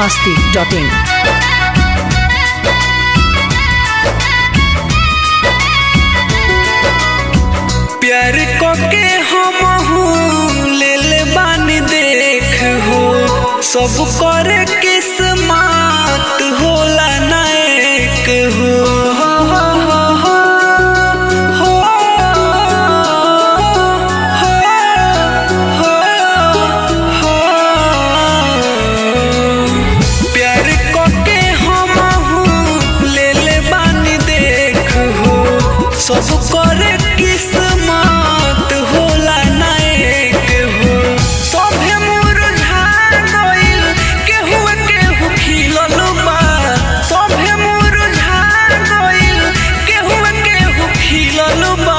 biharmasti.in। प्यार को के हम ले ले बानी देख हो, सब कर किस्मत होला ना एक हो। प्यार को के हम ले ले बानी देख हो, सब कर किस्मत होला ना एक हो। सभे मुरझा गइल, केहू केहू खिलल बा। सभे मुरझा गइल, केहू केहू खिलल बा।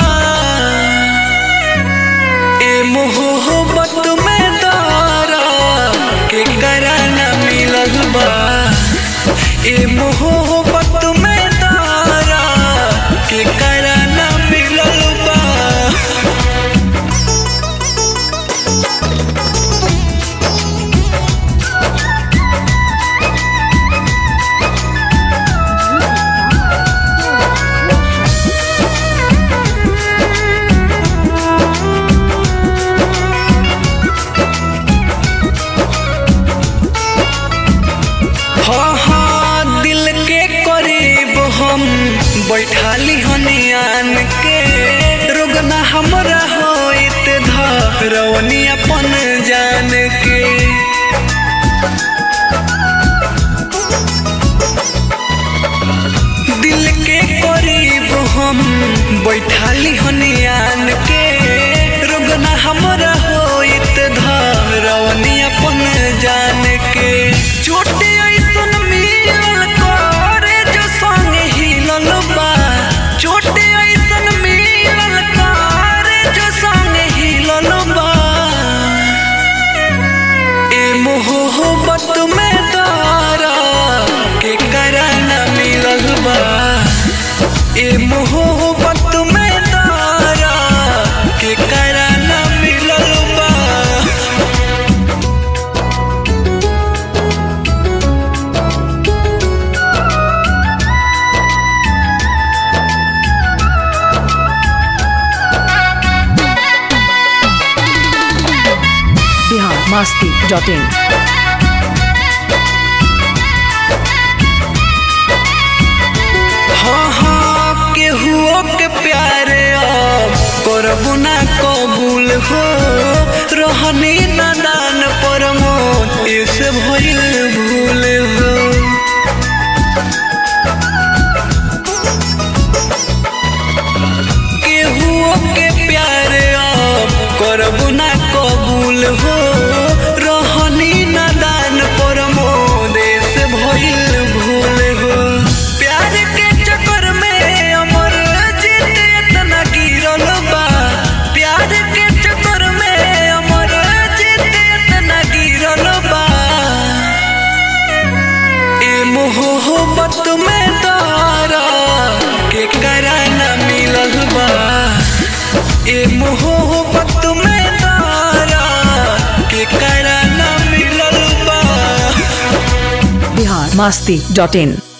ए मोहब्बत में दारा के कराना मिलल बा। ए मोहब्बत में दारा के कराना मिलल बा। हाँ हाँ दिल के करीब हम बैठाली हनियान के, रोगना हमरा होइत धरवनी अपन जान के। दिल के करीब हम बैठाली हनियान के, रोगना हमरा होइत धरवनी अपन जान के। छोटे ऐसन मिलल करे जो संगे हिलल बा। छोटे ऐसन मिलल करे जो संगे हिलल बा। ए मोहब्बत में दारा के कराना मिलल बा। ए मोहब्बत में दारा के कराना मिलल बा। biharmasti.in। हाँ हाँ केहुओ के प्यारे अब करबू ना कबूल हो। रहनी नादान परमोन ऐसे भइल भूल हो। केहुओ के प्यारे अब करबू ना कबूल हो। रहनी नादान परमोन ऐसे भइल भूल हो। प्यार के चक्कर में अमर जीत इतना गिरल बा। प्यार के चक्कर में अमर जीत इतना गिरल बा। ए मोहब्बत में दारा के कराना मिलल बा। ए मोहब्बत में दारा के कराना मिलल बा। biharmasti.in।